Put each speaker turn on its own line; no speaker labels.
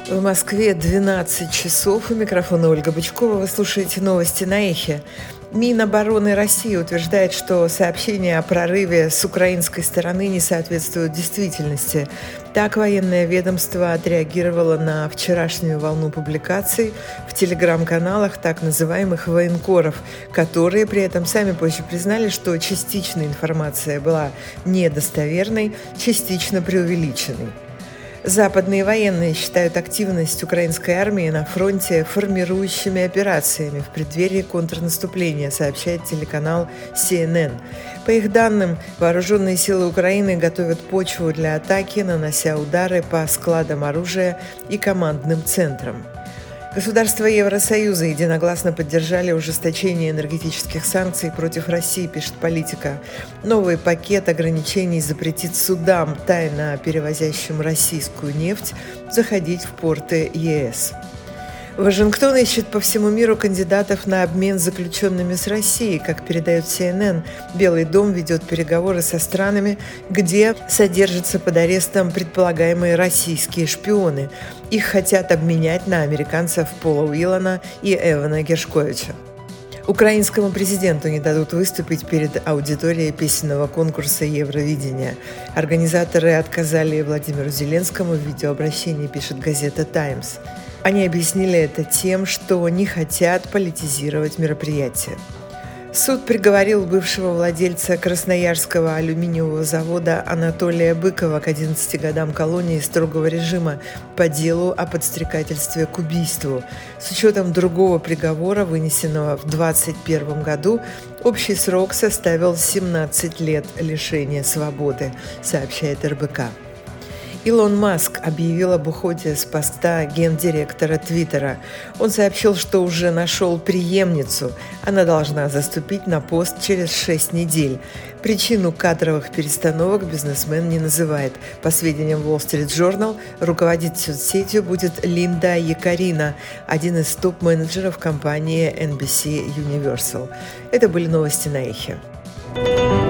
В Москве 12 часов. У микрофона Ольга Бычкова. Вы слушаете новости на Эхе. Минобороны России утверждает, что сообщения о прорыве с украинской стороны не соответствуют действительности. Так, военное ведомство отреагировало на вчерашнюю волну публикаций в телеграм-каналах так называемых военкоров, которые при этом сами позже признали, что частичная информация была недостоверной, частично преувеличенной. Западные военные считают активность украинской армии на фронте формирующими операциями в преддверии контрнаступления, сообщает телеканал CNN. По их данным, вооруженные силы Украины готовят почву для атаки, нанося удары по складам оружия и командным центрам. Государства Евросоюза единогласно поддержали ужесточение энергетических санкций против России, пишет Политика. Новый пакет ограничений запретит судам, тайно перевозящим российскую нефть, заходить в порты ЕС. Вашингтон ищет по всему миру кандидатов на обмен заключенными с Россией. Как передает CNN, Белый дом ведет переговоры со странами, где содержатся под арестом предполагаемые российские шпионы. Их хотят обменять на американцев Пола Уиллана и Эвана Гершковича. Украинскому президенту не дадут выступить перед аудиторией песенного конкурса Евровидения. Организаторы отказали Владимиру Зеленскому в видеообращении, пишет газета «Таймс». Они объяснили это тем, что не хотят политизировать мероприятие. Суд приговорил бывшего владельца Красноярского алюминиевого завода Анатолия Быкова к 11 годам колонии строгого режима по делу о подстрекательстве к убийству. С учетом другого приговора, вынесенного в 2021 году, общий срок составил 17 лет лишения свободы, сообщает РБК. Илон Маск объявил об уходе с поста гендиректора Твиттера. Он сообщил, что уже нашел преемницу. Она должна заступить на пост через 6 недель. Причину кадровых перестановок бизнесмен не называет. По сведениям Wall Street Journal, руководить соцсетью будет Линда Якарина, один из топ-менеджеров компании NBC Universal. Это были новости на Эхе.